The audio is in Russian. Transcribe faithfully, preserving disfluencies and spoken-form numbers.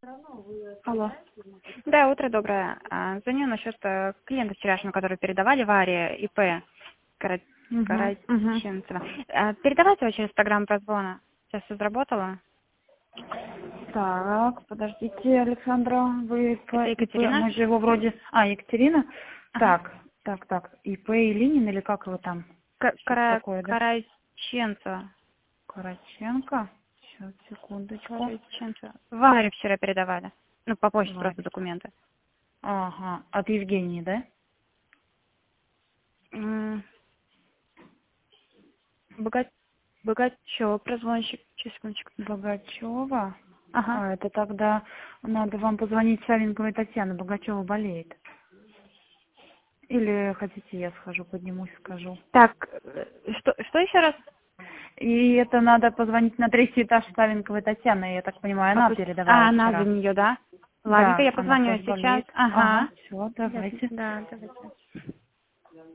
Алло. Да, утро доброе. А, Звоню насчет э, клиента вчерашнего, который передавали в Арии ИП Кара- Угу, угу. Караченцева. А, Передавайте его через программу прозвона. Сейчас все заработало. Так, подождите, Александра, вы по Это ИП, Екатерина? мы же его вроде... А, Екатерина? Ага. Так, так, так, ИП Илинин или как его там? К- Что-то Кара- такое, да? Караченцева. Караченко? Сейчас, секундочку. Караченцева. В Арию вчера передавали. Ну, по почте просто Варя. документы. Ага, от Евгении, да? М, Бога- Богачева, прозвонщик. Сейчас, секундочку. Богачева? Ага. А, это тогда надо вам позвонить Савенковой Татьяне. Богачева болеет. Или хотите, я схожу, поднимусь, скажу. Так, э, что, что еще раз? И это надо позвонить на третий этаж Савенковой Татьяны, я так понимаю, она Попу- передавала А, она за вчера. нее, да? Ладненько, Да, я она позвоню сейчас сейчас. болеет. Ага, Ага. все, Ясно. давайте. Да, давайте.